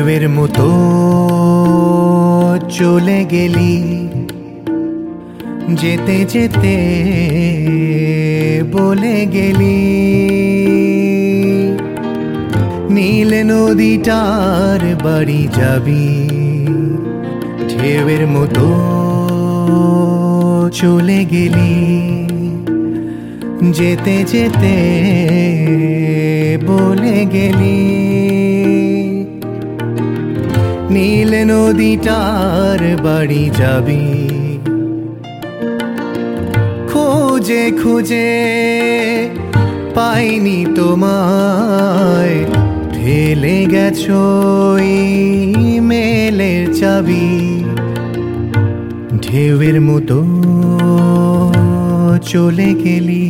ঢেউয়ের মতো চলে গেলি, যেতে যেতে বলে গেলি নীল নদীটার বাড়ি যাবি। ঢেউয়ের মতো চলে গেলি, যেতে যেতে বলে গেলি নীল নদীটার বাড়ি যাবি। খুঁজে খুঁজে পাইনি তোমায়, ফেলে গেছো মেলের চাবি। ঢেউয়ের মতো চলে গেলি।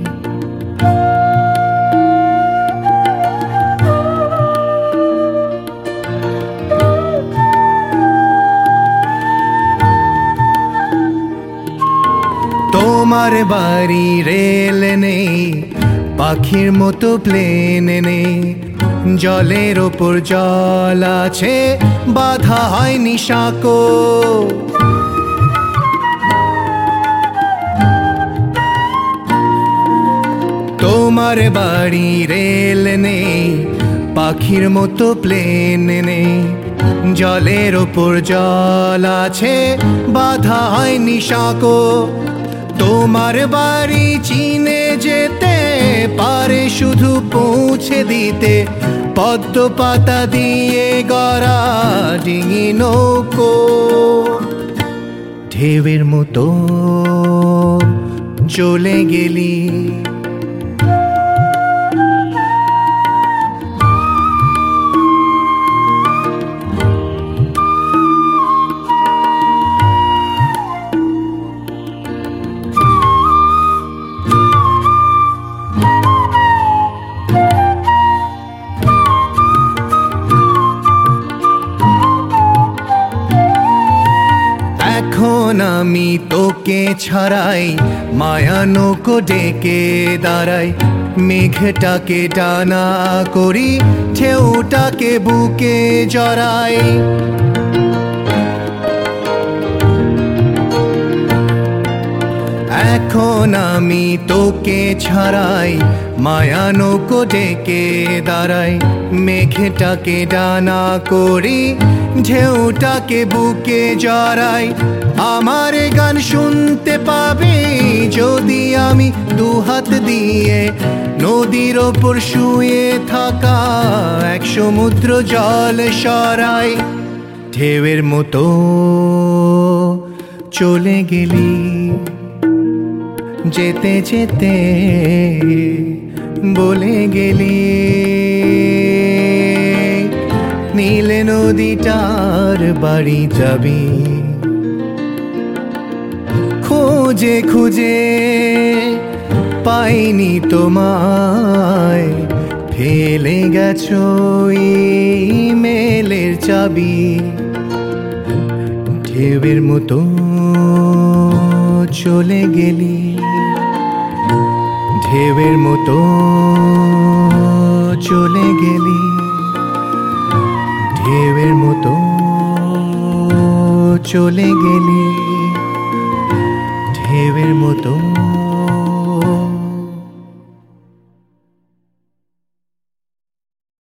তোমার বাড়ি রেল নেই, পাখির মতো প্লেন নেই, জলের ওপর জল আছে, বাধা হয়নি সাঁকো। তোমার বাড়ি রেল নেই, পাখির মতো প্লেন নেই, জলের ওপর জল আছে, বাধা হয়নি সাঁকো। তোমার বাড়ি চীনে যেতে পারে শুধু পৌঁছে দিতে পদ্ম পাতা দিয়ে গড়া ডিঙি নৌকো। ঢেউয়ের মতো চলে গেলি। এখন আমি তোকে ছাড়াই মায়া নৌকো ডেকে দাঁড়াই, মেঘটাকে ডানা করি, ঢেউটাকে বুকে জড়াই। এখন আমি তোকে ছাড়াই মায়া নৌকো ডেকে দাঁড়াই, মেঘটাকে ডানা করি, ঢেউটাকে বুকে জড়াই। আমার গান শুনতে পাবি যদি আমি দুহাত দিয়ে নদীর ওপর শুয়ে থাকা এক সমুদ্র জল সরাই। ঢেউয়ের মতো চলে গেলি, যেতে যেতে বলে গেলি নীল নদীটার বাড়ি যাবি। খুঁজে খুঁজে পাইনি তোমায়, ফেলে গেছো মেলের চাবি। ঢেউয়ের মতো চলে গেলি, ঢেউয়ের মতো চলে গেলি, ঢেউয়ের মতো চলে গেলি, ঢেউয়ের মতো।